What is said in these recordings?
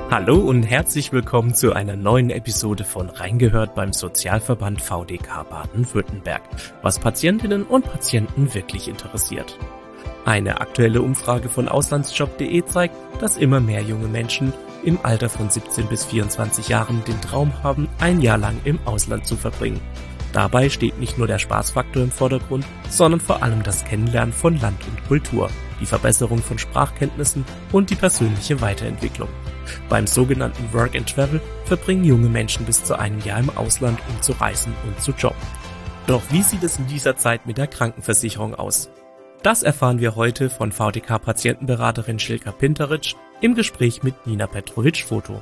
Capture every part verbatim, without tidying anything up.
Hallo und herzlich willkommen zu einer neuen Episode von Reingehört beim Sozialverband V D K Baden-Württemberg, was Patientinnen und Patienten wirklich interessiert. Eine aktuelle Umfrage von auslandsjob punkt de zeigt, dass immer mehr junge Menschen im Alter von siebzehn bis vierundzwanzig Jahren den Traum haben, ein Jahr lang im Ausland zu verbringen. Dabei steht nicht nur der Spaßfaktor im Vordergrund, sondern vor allem das Kennenlernen von Land und Kultur, die Verbesserung von Sprachkenntnissen und die persönliche Weiterentwicklung. Beim sogenannten Work and Travel verbringen junge Menschen bis zu einem Jahr im Ausland, um zu reisen und zu jobben. Doch wie sieht es in dieser Zeit mit der Krankenversicherung aus? Das erfahren wir heute von V D K-Patientenberaterin Schilka Pinteric im Gespräch mit Nina Petrovic-Foto.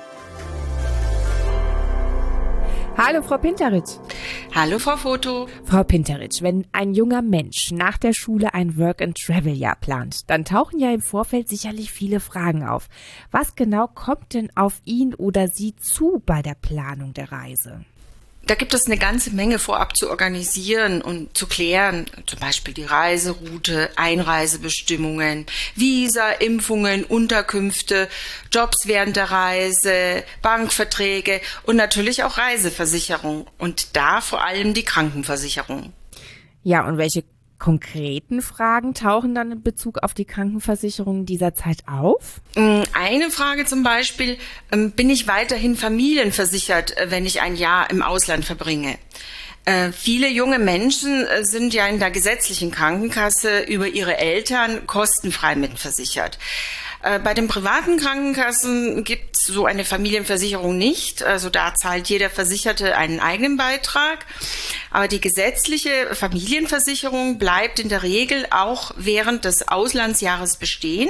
Hallo Frau Pinteric. Hallo Frau Foto. Frau Pinteric, wenn ein junger Mensch nach der Schule ein Work-and-Travel-Jahr plant, dann tauchen ja im Vorfeld sicherlich viele Fragen auf. Was genau kommt denn auf ihn oder sie zu bei der Planung der Reise? Da gibt es eine ganze Menge vorab zu organisieren und zu klären, zum Beispiel die Reiseroute, Einreisebestimmungen, Visa, Impfungen, Unterkünfte, Jobs während der Reise, Bankverträge und natürlich auch Reiseversicherung und da vor allem die Krankenversicherung. Ja, und welche konkreten Fragen tauchen dann in Bezug auf die Krankenversicherung dieser Zeit auf? Eine Frage zum Beispiel, bin ich weiterhin familienversichert, wenn ich ein Jahr im Ausland verbringe? Äh, viele junge Menschen äh, sind ja in der gesetzlichen Krankenkasse über ihre Eltern kostenfrei mitversichert. Äh, bei den privaten Krankenkassen gibt es so eine Familienversicherung nicht. Also da zahlt jeder Versicherte einen eigenen Beitrag. Aber die gesetzliche Familienversicherung bleibt in der Regel auch während des Auslandsjahres bestehen.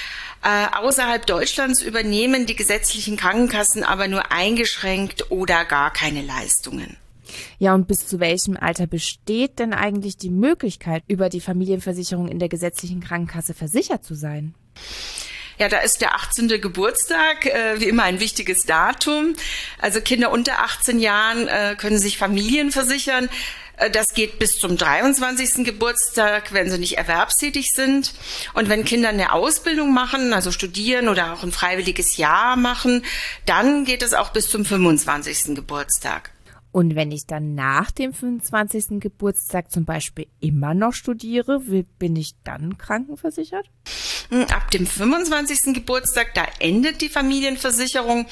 Äh, außerhalb Deutschlands übernehmen die gesetzlichen Krankenkassen aber nur eingeschränkt oder gar keine Leistungen. Ja, und bis zu welchem Alter besteht denn eigentlich die Möglichkeit, über die Familienversicherung in der gesetzlichen Krankenkasse versichert zu sein? Ja, da ist der achtzehnte Geburtstag äh, wie immer ein wichtiges Datum. Also Kinder unter achtzehn Jahren äh, können sich familienversichern. Äh, das geht bis zum dreiundzwanzigsten Geburtstag, wenn sie nicht erwerbstätig sind. Und wenn Kinder eine Ausbildung machen, also studieren oder auch ein freiwilliges Jahr machen, dann geht es auch bis zum fünfundzwanzigsten Geburtstag. Und wenn ich dann nach dem fünfundzwanzigsten Geburtstag zum Beispiel immer noch studiere, bin ich dann krankenversichert? Ab dem fünfundzwanzigsten Geburtstag, da endet die Familienversicherung.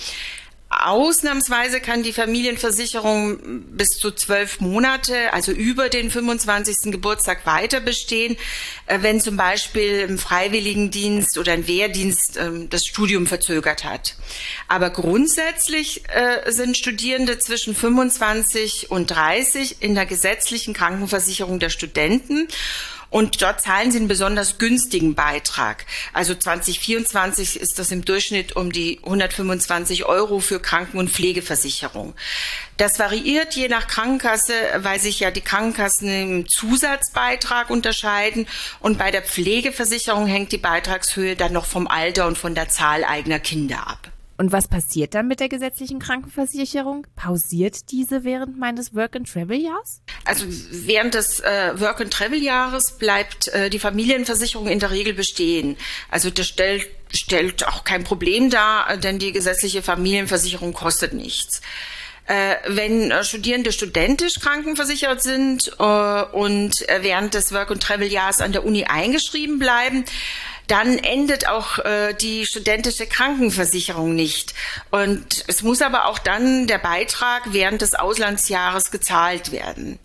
Ausnahmsweise kann die Familienversicherung bis zu zwölf Monate, also über den fünfundzwanzigsten Geburtstag weiter bestehen, wenn zum Beispiel im Freiwilligendienst oder ein Wehrdienst das Studium verzögert hat. Aber grundsätzlich sind Studierende zwischen fünfundzwanzig und dreißig in der gesetzlichen Krankenversicherung der Studenten. Und dort zahlen sie einen besonders günstigen Beitrag. Also zwanzig vierundzwanzig ist das im Durchschnitt um die hundertfünfundzwanzig Euro für Kranken- und Pflegeversicherung. Das variiert je nach Krankenkasse, weil sich ja die Krankenkassen im Zusatzbeitrag unterscheiden. Und bei der Pflegeversicherung hängt die Beitragshöhe dann noch vom Alter und von der Zahl eigener Kinder ab. Und was passiert dann mit der gesetzlichen Krankenversicherung? Pausiert diese während meines Work-and-Travel-Jahres? Also während des äh, Work-and-Travel-Jahres bleibt äh, die Familienversicherung in der Regel bestehen. Also das stellt, stellt auch kein Problem dar, denn die gesetzliche Familienversicherung kostet nichts. Äh, wenn äh, Studierende studentisch krankenversichert sind äh, und äh, während des Work-and-Travel-Jahres an der Uni eingeschrieben bleiben, dann endet auch äh, die studentische Krankenversicherung nicht. Und es muss aber auch dann der Beitrag während des Auslandsjahres gezahlt werden.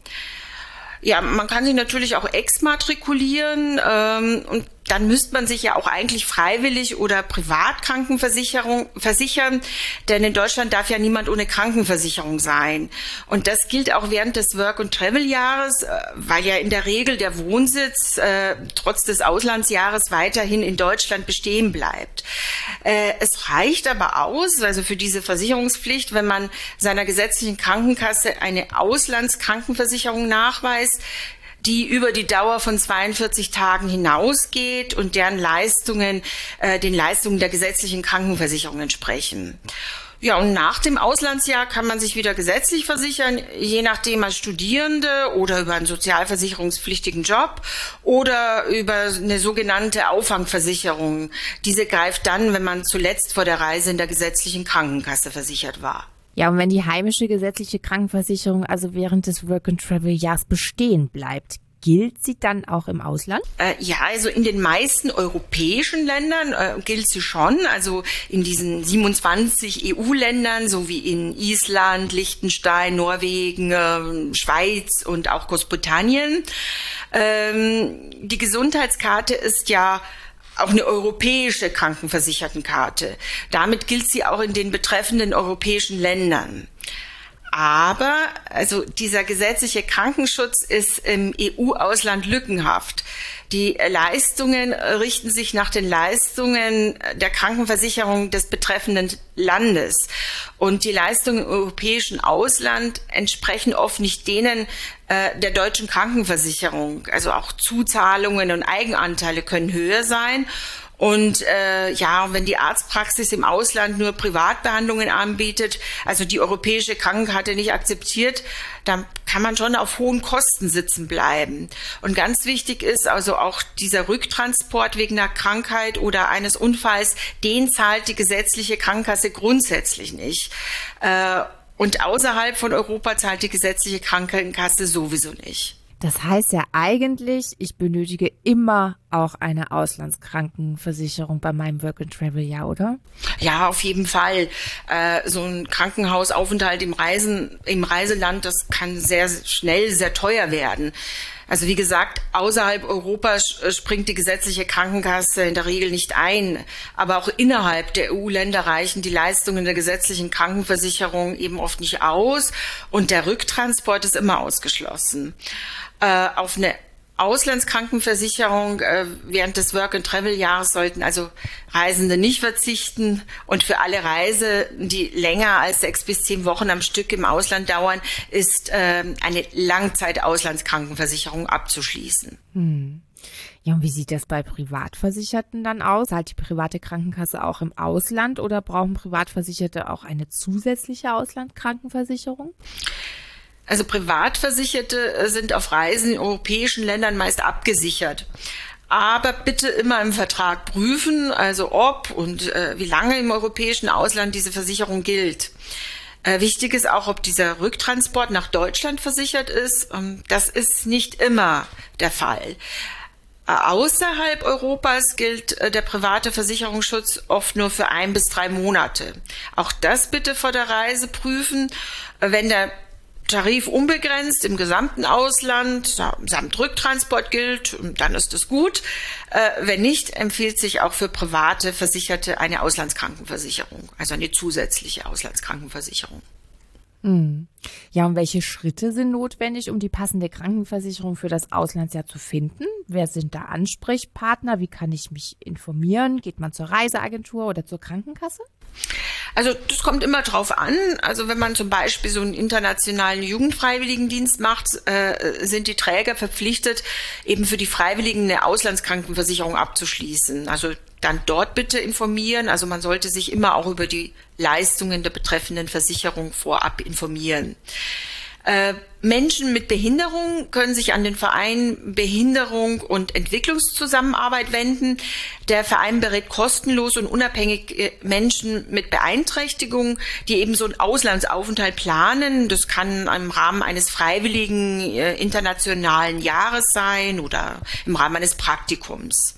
Ja, man kann sich natürlich auch exmatrikulieren ähm, und dann müsste man sich ja auch eigentlich freiwillig oder Privatkrankenversicherung versichern, denn in Deutschland darf ja niemand ohne Krankenversicherung sein. Und das gilt auch während des Work- und Travel-Jahres, weil ja in der Regel der Wohnsitz äh, trotz des Auslandsjahres weiterhin in Deutschland bestehen bleibt. Äh, es reicht aber aus, also für diese Versicherungspflicht, wenn man seiner gesetzlichen Krankenkasse eine Auslandskrankenversicherung nachweist, die über die Dauer von zweiundvierzig Tagen hinausgeht und deren Leistungen äh, den Leistungen der gesetzlichen Krankenversicherung entsprechen. Ja, und nach dem Auslandsjahr kann man sich wieder gesetzlich versichern, je nachdem als Studierende oder über einen sozialversicherungspflichtigen Job oder über eine sogenannte Auffangversicherung. Diese greift dann, wenn man zuletzt vor der Reise in der gesetzlichen Krankenkasse versichert war. Ja, und wenn die heimische gesetzliche Krankenversicherung also während des Work-and-Travel-Jahres bestehen bleibt, gilt sie dann auch im Ausland? Äh, ja, also in den meisten europäischen Ländern äh, gilt sie schon. Also in diesen siebenundzwanzig E U-Ländern, so wie in Island, Liechtenstein, Norwegen, äh, Schweiz und auch Großbritannien. Ähm, die Gesundheitskarte ist ja auch eine europäische Krankenversichertenkarte. Damit gilt sie auch in den betreffenden europäischen Ländern. Aber also dieser gesetzliche Krankenschutz ist im E U-Ausland lückenhaft. Die Leistungen richten sich nach den Leistungen der Krankenversicherung des betreffenden Landes. Und die Leistungen im europäischen Ausland entsprechen oft nicht denen äh, der deutschen Krankenversicherung. Also auch Zuzahlungen und Eigenanteile können höher sein. Und äh, ja, wenn die Arztpraxis im Ausland nur Privatbehandlungen anbietet, also die europäische Krankenkarte nicht akzeptiert, dann kann man schon auf hohen Kosten sitzen bleiben. Und ganz wichtig ist also auch dieser Rücktransport wegen einer Krankheit oder eines Unfalls, den zahlt die gesetzliche Krankenkasse grundsätzlich nicht. Äh, und außerhalb von Europa zahlt die gesetzliche Krankenkasse sowieso nicht. Das heißt ja eigentlich, ich benötige immer auch eine Auslandskrankenversicherung bei meinem Work-and-Travel-Jahr, oder? Ja, auf jeden Fall. Äh, so ein Krankenhausaufenthalt im Reisen, im Reiseland, das kann sehr schnell sehr teuer werden. Also wie gesagt, außerhalb Europas springt die gesetzliche Krankenkasse in der Regel nicht ein. Aber auch innerhalb der E U-Länder reichen die Leistungen der gesetzlichen Krankenversicherung eben oft nicht aus. Und der Rücktransport ist immer ausgeschlossen. Äh, auf eine Auslandskrankenversicherung äh, während des Work-and-Travel-Jahres sollten also Reisende nicht verzichten und für alle Reise, die länger als sechs bis zehn Wochen am Stück im Ausland dauern, ist äh, eine Langzeit-Auslandskrankenversicherung abzuschließen. Hm. Ja, und wie sieht das bei Privatversicherten dann aus? Zahlt die private Krankenkasse auch im Ausland oder brauchen Privatversicherte auch eine zusätzliche Auslandskrankenversicherung? Also Privatversicherte sind auf Reisen in europäischen Ländern meist abgesichert. Aber bitte immer im Vertrag prüfen, also ob und äh, wie lange im europäischen Ausland diese Versicherung gilt. Äh, wichtig ist auch, ob dieser Rücktransport nach Deutschland versichert ist. Ähm, das ist nicht immer der Fall. Außerhalb Europas gilt äh, der private Versicherungsschutz oft nur für ein bis drei Monate. Auch das bitte vor der Reise prüfen. Äh, wenn der Tarif unbegrenzt im gesamten Ausland samt Rücktransport gilt, dann ist es gut. Äh, wenn nicht, empfiehlt sich auch für private Versicherte eine Auslandskrankenversicherung, also eine zusätzliche Auslandskrankenversicherung. Mhm. Ja, und welche Schritte sind notwendig, um die passende Krankenversicherung für das Auslandsjahr zu finden? Wer sind da Ansprechpartner? Wie kann ich mich informieren? Geht man zur Reiseagentur oder zur Krankenkasse? Also das kommt immer drauf an. Also wenn man zum Beispiel so einen internationalen Jugendfreiwilligendienst macht, äh, sind die Träger verpflichtet, eben für die Freiwilligen eine Auslandskrankenversicherung abzuschließen. Also dann dort bitte informieren. Also man sollte sich immer auch über die Leistungen der betreffenden Versicherung vorab informieren. Äh, Menschen mit Behinderung können sich an den Verein Behinderung und Entwicklungszusammenarbeit wenden. Der Verein berät kostenlos und unabhängig Menschen mit Beeinträchtigung, die eben so einen Auslandsaufenthalt planen. Das kann im Rahmen eines freiwilligen äh, internationalen Jahres sein oder im Rahmen eines Praktikums.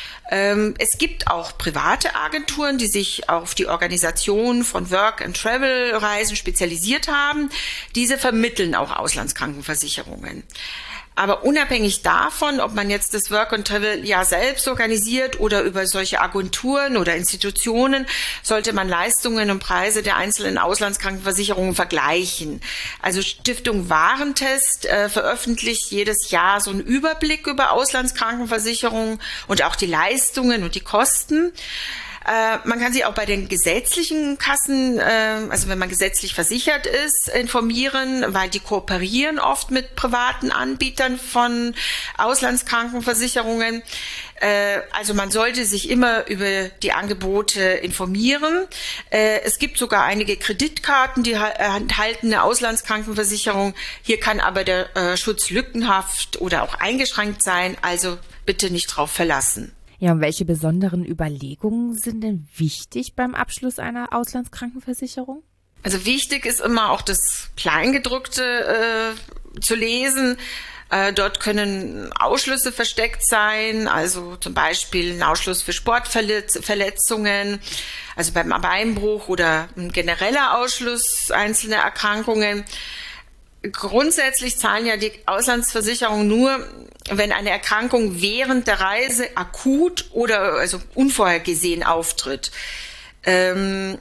Es gibt auch private Agenturen, die sich auf die Organisation von Work-and-Travel-Reisen spezialisiert haben. Diese vermitteln auch Auslandskrankenversicherungen. Aber unabhängig davon, ob man jetzt das Work-and-Travel-Jahr selbst organisiert oder über solche Agenturen oder Institutionen, sollte man Leistungen und Preise der einzelnen Auslandskrankenversicherungen vergleichen. Also Stiftung Warentest äh, veröffentlicht jedes Jahr so einen Überblick über Auslandskrankenversicherungen und auch die Leistungen und die Kosten. Äh, man kann sich auch bei den gesetzlichen Kassen, äh, also wenn man gesetzlich versichert ist, informieren, weil die kooperieren oft mit privaten Anbietern von Auslandskrankenversicherungen. Äh, also man sollte sich immer über die Angebote informieren. Äh, es gibt sogar einige Kreditkarten, die enthalten eine Auslandskrankenversicherung. Hier kann aber der äh, Schutz lückenhaft oder auch eingeschränkt sein, also bitte nicht drauf verlassen. Ja, und welche besonderen Überlegungen sind denn wichtig beim Abschluss einer Auslandskrankenversicherung? Also wichtig ist immer auch das Kleingedruckte äh, zu lesen. Äh, dort können Ausschlüsse versteckt sein, also zum Beispiel ein Ausschluss für Sportverletzungen, also beim Beinbruch oder ein genereller Ausschluss einzelner Erkrankungen. Grundsätzlich zahlen ja die Auslandsversicherungen nur, wenn eine Erkrankung während der Reise akut oder also unvorhergesehen auftritt. Ähm,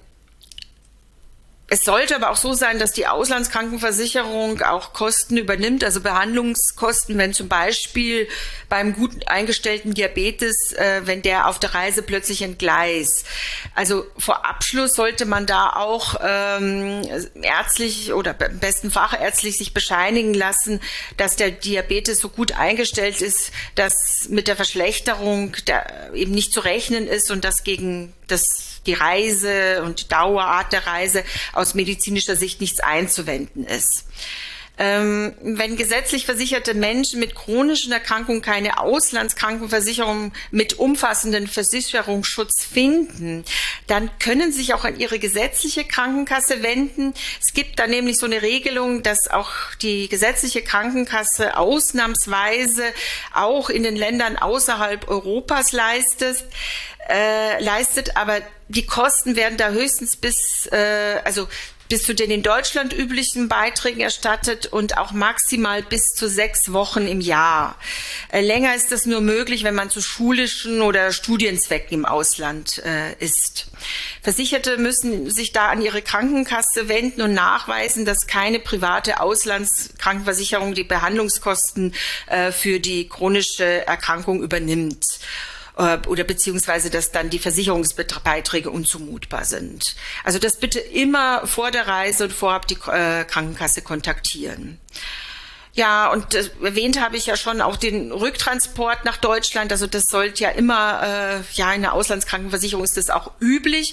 Es sollte aber auch so sein, dass die Auslandskrankenversicherung auch Kosten übernimmt, also Behandlungskosten, wenn zum Beispiel beim gut eingestellten Diabetes, äh, wenn der auf der Reise plötzlich entgleist. Also vor Abschluss sollte man da auch ähm, ärztlich oder am besten fachärztlich sich bescheinigen lassen, dass der Diabetes so gut eingestellt ist, dass mit der Verschlechterung der eben nicht zu rechnen ist und dass gegen das die Reise und die Dauerart der Reise aus medizinischer Sicht nichts einzuwenden ist. Ähm, wenn gesetzlich versicherte Menschen mit chronischen Erkrankungen keine Auslandskrankenversicherung mit umfassenden Versicherungsschutz finden, dann können sie sich auch an ihre gesetzliche Krankenkasse wenden. Es gibt da nämlich so eine Regelung, dass auch die gesetzliche Krankenkasse ausnahmsweise auch in den Ländern außerhalb Europas leistet. Äh, leistet, aber die Kosten werden da höchstens bis, äh, also bis zu den in Deutschland üblichen Beiträgen erstattet und auch maximal bis zu sechs Wochen im Jahr. Äh, länger ist das nur möglich, wenn man zu schulischen oder Studienzwecken im Ausland äh, ist. Versicherte müssen sich da an ihre Krankenkasse wenden und nachweisen, dass keine private Auslandskrankenversicherung die Behandlungskosten äh, für die chronische Erkrankung übernimmt. Oder beziehungsweise, dass dann die Versicherungsbeiträge unzumutbar sind. Also das bitte immer vor der Reise und vorab die äh, Krankenkasse kontaktieren. Ja, und äh, erwähnt habe ich ja schon auch den Rücktransport nach Deutschland. Also das sollte ja immer, äh, ja, in der Auslandskrankenversicherung ist das auch üblich,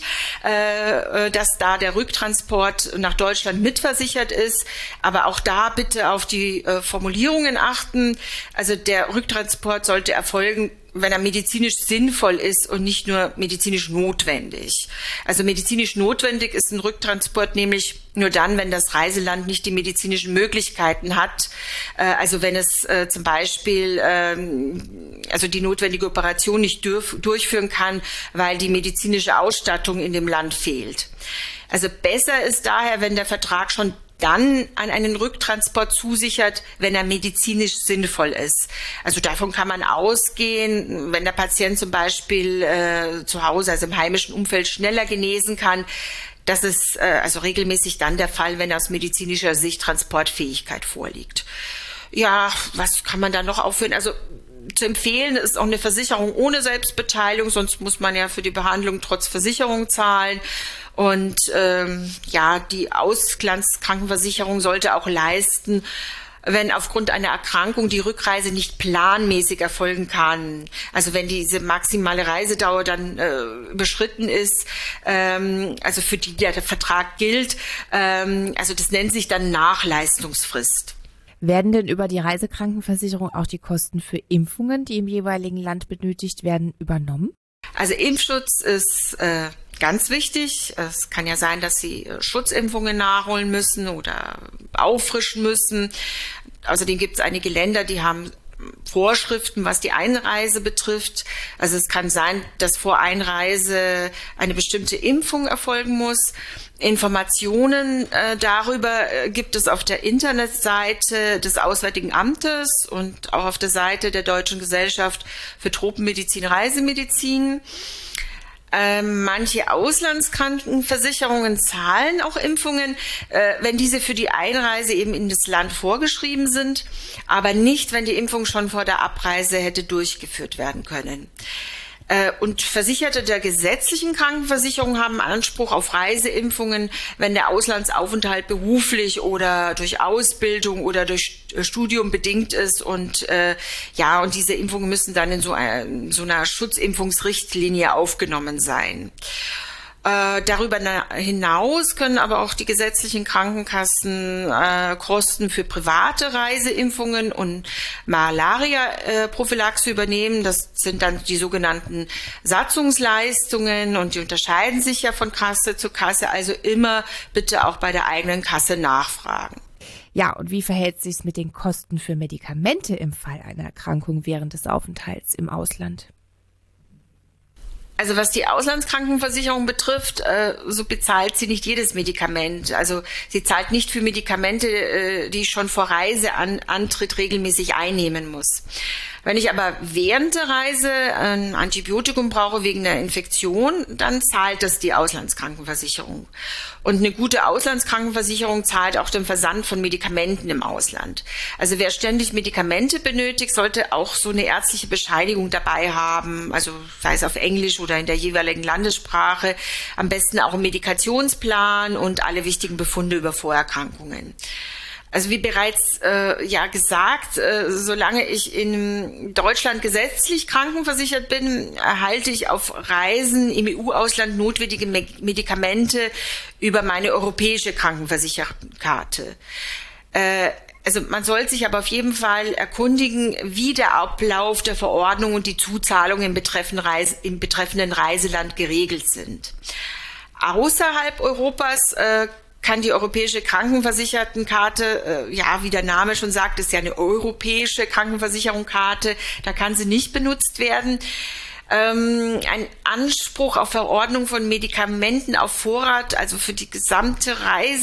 äh, dass da der Rücktransport nach Deutschland mitversichert ist. Aber auch da bitte auf die äh, Formulierungen achten. Also der Rücktransport sollte erfolgen, wenn er medizinisch sinnvoll ist und nicht nur medizinisch notwendig. Also medizinisch notwendig ist ein Rücktransport nämlich nur dann, wenn das Reiseland nicht die medizinischen Möglichkeiten hat. Äh, also wenn es äh, zum Beispiel ähm, also die notwendige Operation nicht dürf, durchführen kann, weil die medizinische Ausstattung in dem Land fehlt. Also besser ist daher, wenn der Vertrag schon dann an einen Rücktransport zusichert, wenn er medizinisch sinnvoll ist. Also davon kann man ausgehen, wenn der Patient zum Beispiel äh, zu Hause, also im heimischen Umfeld, schneller genesen kann. Das ist äh, also regelmäßig dann der Fall, wenn aus medizinischer Sicht Transportfähigkeit vorliegt. Ja, was kann man da noch aufführen? Also zu empfehlen ist auch eine Versicherung ohne Selbstbeteiligung, sonst muss man ja für die Behandlung trotz Versicherung zahlen. Und ähm, ja, die Auslandskrankenversicherung sollte auch leisten, wenn aufgrund einer Erkrankung die Rückreise nicht planmäßig erfolgen kann. Also wenn diese maximale Reisedauer dann äh, überschritten ist, ähm, also für die der Vertrag gilt, ähm, also das nennt sich dann Nachleistungsfrist. Werden denn über die Reisekrankenversicherung auch die Kosten für Impfungen, die im jeweiligen Land benötigt werden, übernommen? Also Impfschutz ist äh, ganz wichtig. Es kann ja sein, dass Sie Schutzimpfungen nachholen müssen oder auffrischen müssen. Außerdem gibt es einige Länder, die haben Vorschriften, was die Einreise betrifft. Also es kann sein, dass vor Einreise eine bestimmte Impfung erfolgen muss. Informationen äh, darüber äh, gibt es auf der Internetseite des Auswärtigen Amtes und auch auf der Seite der Deutschen Gesellschaft für Tropenmedizin, Reisemedizin. Ähm, manche Auslandskrankenversicherungen zahlen auch Impfungen, äh, wenn diese für die Einreise eben in das Land vorgeschrieben sind, aber nicht, wenn die Impfung schon vor der Abreise hätte durchgeführt werden können. Und Versicherte der gesetzlichen Krankenversicherung haben Anspruch auf Reiseimpfungen, wenn der Auslandsaufenthalt beruflich oder durch Ausbildung oder durch Studium bedingt ist. Und äh, ja, und diese Impfungen müssen dann in so, ein, so einer Schutzimpfungsrichtlinie aufgenommen sein. Äh, darüber hinaus können aber auch die gesetzlichen Krankenkassen äh, Kosten für private Reiseimpfungen und Malaria-Prophylaxe übernehmen. Das sind dann die sogenannten Satzungsleistungen und die unterscheiden sich ja von Kasse zu Kasse. Also immer bitte auch bei der eigenen Kasse nachfragen. Ja, und wie verhält sich's mit den Kosten für Medikamente im Fall einer Erkrankung während des Aufenthalts im Ausland? Also was die Auslandskrankenversicherung betrifft, äh, so bezahlt sie nicht jedes Medikament. Also sie zahlt nicht für Medikamente, äh, die ich schon vor Reiseantritt regelmäßig einnehmen muss. Wenn ich aber während der Reise ein Antibiotikum brauche wegen einer Infektion, dann zahlt das die Auslandskrankenversicherung. Und eine gute Auslandskrankenversicherung zahlt auch den Versand von Medikamenten im Ausland. Also wer ständig Medikamente benötigt, sollte auch so eine ärztliche Bescheinigung dabei haben, also sei es auf Englisch oder in der jeweiligen Landessprache, am besten auch einen Medikationsplan und alle wichtigen Befunde über Vorerkrankungen. Also wie bereits äh, ja gesagt, äh, solange ich in Deutschland gesetzlich krankenversichert bin, erhalte ich auf Reisen im E U-Ausland notwendige Me- Medikamente über meine europäische Krankenversichertenkarte. Äh, also man soll sich aber auf jeden Fall erkundigen, wie der Ablauf der Verordnung und die Zuzahlung im betreffenden, Reise, im betreffenden Reiseland geregelt sind. Außerhalb Europas äh, kann die europäische Krankenversichertenkarte, äh, ja, wie der Name schon sagt, ist ja eine europäische Krankenversicherungskarte, da kann sie nicht benutzt werden. Ähm, ein Anspruch auf Verordnung von Medikamenten auf Vorrat, also für die gesamte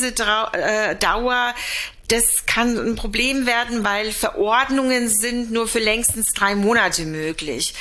Reisedauer, das kann ein Problem werden, weil Verordnungen sind nur für längstens drei Monate möglich.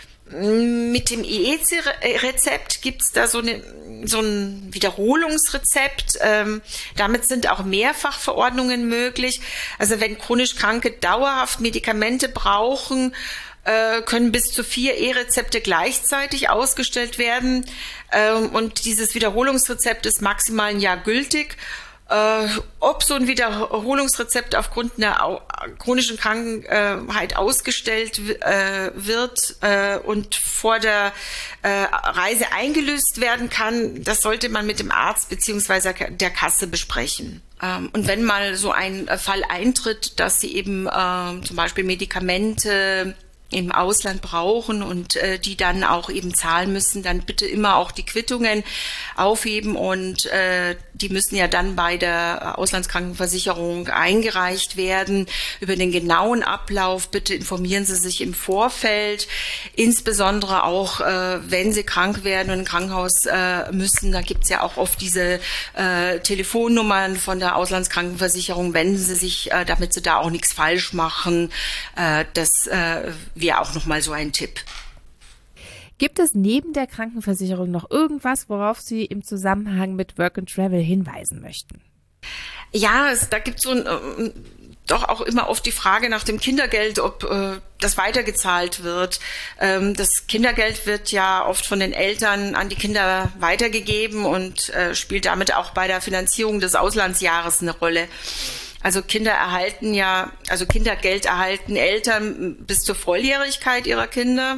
Mit dem E E C-Rezept gibt's da so, eine, so ein Wiederholungsrezept. Ähm, damit sind auch Mehrfachverordnungen möglich. Also wenn chronisch Kranke dauerhaft Medikamente brauchen, äh, können bis zu vier E-Rezepte gleichzeitig ausgestellt werden. Ähm, und dieses Wiederholungsrezept ist maximal ein Jahr gültig. Äh, ob so ein Wiederholungsrezept aufgrund einer au- chronischen Krankheit ausgestellt äh, wird äh, und vor der äh, Reise eingelöst werden kann, das sollte man mit dem Arzt beziehungsweise der Kasse besprechen. Ähm, und wenn mal so ein Fall eintritt, dass Sie eben äh, zum Beispiel Medikamente im Ausland brauchen und äh, die dann auch eben zahlen müssen, dann bitte immer auch die Quittungen aufheben und äh, die müssen ja dann bei der Auslandskrankenversicherung eingereicht werden. Über den genauen Ablauf bitte informieren Sie sich im Vorfeld, insbesondere auch, äh, wenn Sie krank werden und ins Krankenhaus äh, müssen. Da gibt's ja auch oft diese äh, Telefonnummern von der Auslandskrankenversicherung. Wenden Sie sich, äh, damit Sie da auch nichts falsch machen. Äh, das äh, wäre auch nochmal so ein Tipp. Gibt es neben der Krankenversicherung noch irgendwas, worauf Sie im Zusammenhang mit Work and Travel hinweisen möchten? Ja, es, da gibt es so ein, äh, doch auch immer oft die Frage nach dem Kindergeld, ob äh, das weitergezahlt wird. Ähm, das Kindergeld wird ja oft von den Eltern an die Kinder weitergegeben und äh, spielt damit auch bei der Finanzierung des Auslandsjahres eine Rolle. Also Kinder erhalten ja, also Kindergeld erhalten Eltern bis zur Volljährigkeit ihrer Kinder.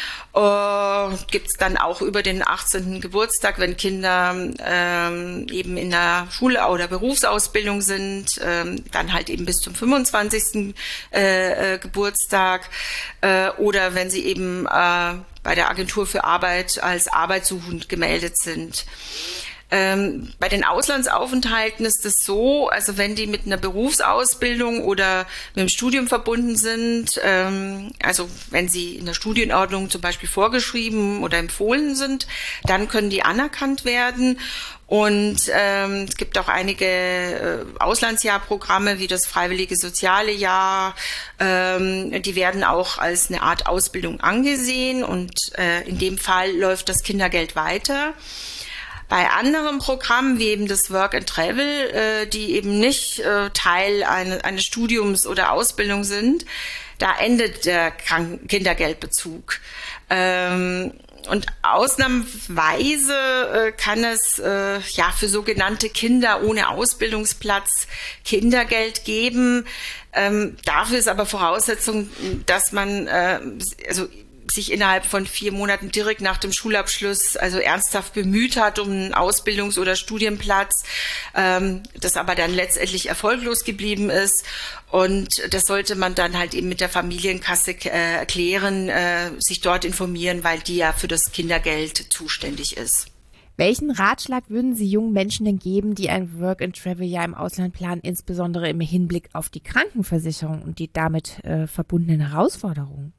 Äh, gibt es dann auch über den achtzehnten Geburtstag, wenn Kinder ähm, eben in der Schule oder Berufsausbildung sind, ähm, dann halt eben bis zum fünfundzwanzigsten Äh, äh, Geburtstag äh, oder wenn sie eben äh, bei der Agentur für Arbeit als arbeitssuchend gemeldet sind. Ähm, bei den Auslandsaufenthalten ist es so, also wenn die mit einer Berufsausbildung oder mit dem Studium verbunden sind, ähm, also wenn sie in der Studienordnung zum Beispiel vorgeschrieben oder empfohlen sind, dann können die anerkannt werden. Und ähm, es gibt auch einige äh, Auslandsjahrprogramme wie das Freiwillige Soziale Jahr. Ähm, die werden auch als eine Art Ausbildung angesehen und äh, in dem Fall läuft das Kindergeld weiter. Bei anderen Programmen wie eben das Work and Travel, äh, die eben nicht äh, Teil eine, eines Studiums oder Ausbildung sind, da endet der Kranken- Kindergeldbezug. Ähm, Und ausnahmsweise äh, kann es äh, ja für sogenannte Kinder ohne Ausbildungsplatz Kindergeld geben. Ähm, dafür ist aber Voraussetzung, dass man äh, also sich innerhalb von vier Monaten direkt nach dem Schulabschluss also ernsthaft bemüht hat um einen Ausbildungs- oder Studienplatz, ähm, das aber dann letztendlich erfolglos geblieben ist. Und das sollte man dann halt eben mit der Familienkasse äh, erklären, äh, sich dort informieren, weil die ja für das Kindergeld zuständig ist. Welchen Ratschlag würden Sie jungen Menschen denn geben, die ein Work-and-Travel-Jahr im Ausland planen, insbesondere im Hinblick auf die Krankenversicherung und die damit äh, verbundenen Herausforderungen?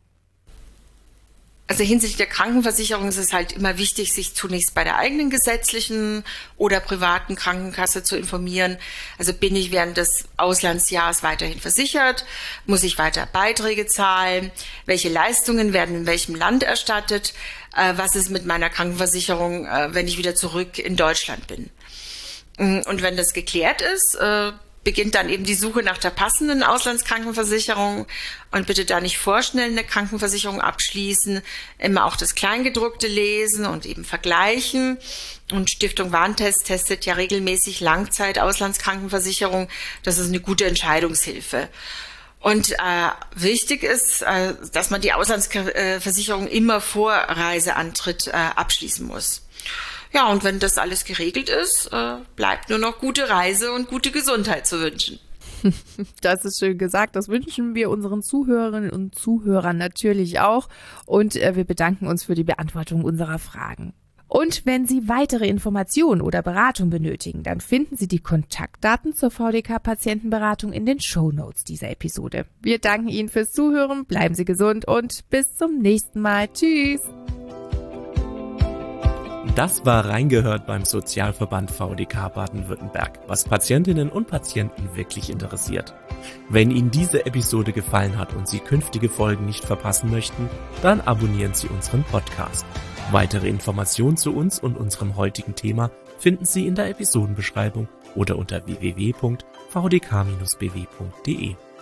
Also hinsichtlich der Krankenversicherung ist es halt immer wichtig, sich zunächst bei der eigenen gesetzlichen oder privaten Krankenkasse zu informieren. Also bin ich während des Auslandsjahres weiterhin versichert? Muss ich weiter Beiträge zahlen? Welche Leistungen werden in welchem Land erstattet? Äh, was ist mit meiner Krankenversicherung, äh, wenn ich wieder zurück in Deutschland bin? Und wenn das geklärt ist, äh, beginnt dann eben die Suche nach der passenden Auslandskrankenversicherung und bitte da nicht vorschnell eine Krankenversicherung abschließen, immer auch das Kleingedruckte lesen und eben vergleichen. Und Stiftung Warentest testet ja regelmäßig Langzeit-Auslandskrankenversicherung. Das ist eine gute Entscheidungshilfe. Und äh, wichtig ist, äh, dass man die Auslandsversicherung immer vor Reiseantritt äh, abschließen muss. Ja, und wenn das alles geregelt ist, äh, bleibt nur noch gute Reise und gute Gesundheit zu wünschen. Das ist schön gesagt. Das wünschen wir unseren Zuhörerinnen und Zuhörern natürlich auch. Und äh, wir bedanken uns für die Beantwortung unserer Fragen. Und wenn Sie weitere Informationen oder Beratung benötigen, dann finden Sie die Kontaktdaten zur V D K-Patientenberatung in den Shownotes dieser Episode. Wir danken Ihnen fürs Zuhören, bleiben Sie gesund und bis zum nächsten Mal. Tschüss! Das war Reingehört beim Sozialverband V D K Baden-Württemberg, was Patientinnen und Patienten wirklich interessiert. Wenn Ihnen diese Episode gefallen hat und Sie künftige Folgen nicht verpassen möchten, dann abonnieren Sie unseren Podcast. Weitere Informationen zu uns und unserem heutigen Thema finden Sie in der Episodenbeschreibung oder unter w w w punkt v d k bindestrich b w punkt d e.